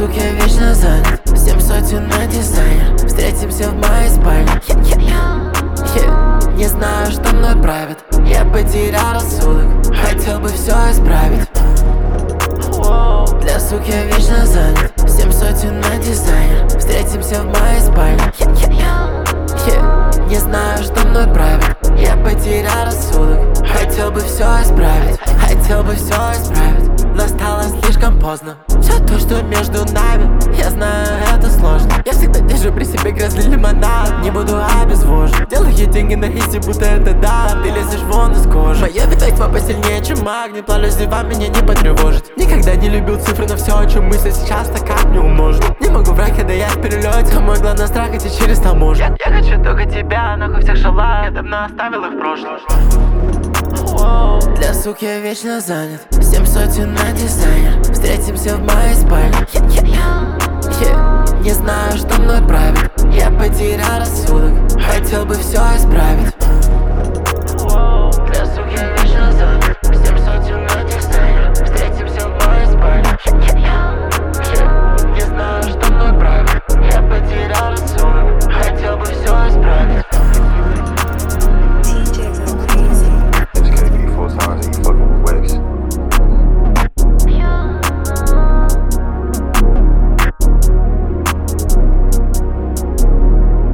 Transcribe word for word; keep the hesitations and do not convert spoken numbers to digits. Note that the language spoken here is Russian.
сук я вечно занят. Семь сотен на дизайнер. Встретимся в моей спальне. Не знаю, что мной правит. Я потерял рассудок. Хотел бы все исправить. Для сук я вечно занят. Семь сотен на дизайнер. Встретимся в моей спальне. Не знаю, что мной правит. Я потерял рассудок. Хотел бы все исправить. Хотел бы все исправить. Но стало слишком поздно. Все то, что между нами, я знаю, это сложно. Я всегда держу при себе грязный лимонад. Не буду обезвожен. Делаю деньги на изи, будто это да. Ты лезешь вон из кожи. Мое битайство посильнее, чем магний. Плавлюсь зевам, меня не потревожит. Никогда не любил цифры, но все, о чем мысли сейчас, так как не умножить. Не могу врать, когда я в перелете. Мой главный страх идти через таможню. Я, я хочу только тебя, нахуй всех шалав. Я давно оставил их в прошлом. Для сук я вечно занят. Семь сотен на дизайнер. Встретимся в моей спальне. Не знаю, что мной правит. Я потерял рассудок. Хотел бы все исправить.